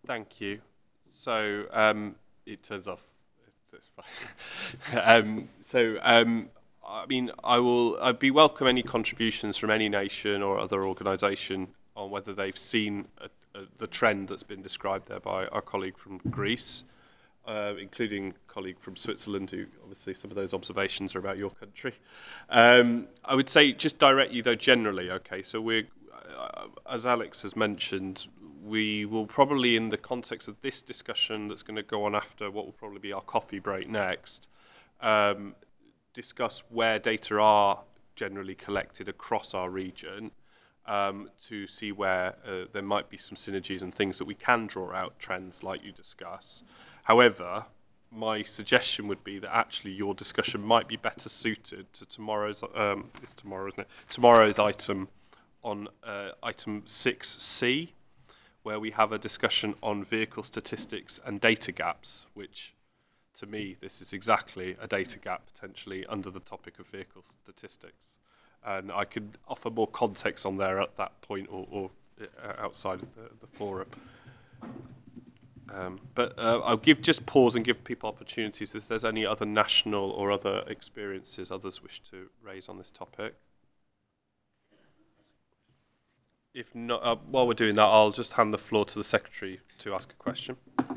Thank you. So it turns off. It's fine. I mean, I'd be welcome any contributions from any nation or other organisation on whether they've seen the trend that's been described there by our colleague from Greece, including colleague from Switzerland, who obviously some of those observations are about your country. I would say just directly though generally, okay, so as Alex has mentioned, we will probably in the context of this discussion that's going to go on after what will probably be our coffee break next, um, discuss where data are generally collected across our region to see where there might be some synergies and things that we can draw out trends like you discuss. However, my suggestion would be that actually your discussion might be better suited to tomorrow's it's tomorrow, isn't it? Tomorrow's item on item 6C, where we have a discussion on vehicle statistics and data gaps, which to me, this is exactly a data gap potentially under the topic of vehicle statistics. And I could offer more context on there at that point or outside of the forum. But I'll just pause and give people opportunities if there's any other national or other experiences others wish to raise on this topic. If not, while we're doing that, I'll just hand the floor to the secretary to ask a question.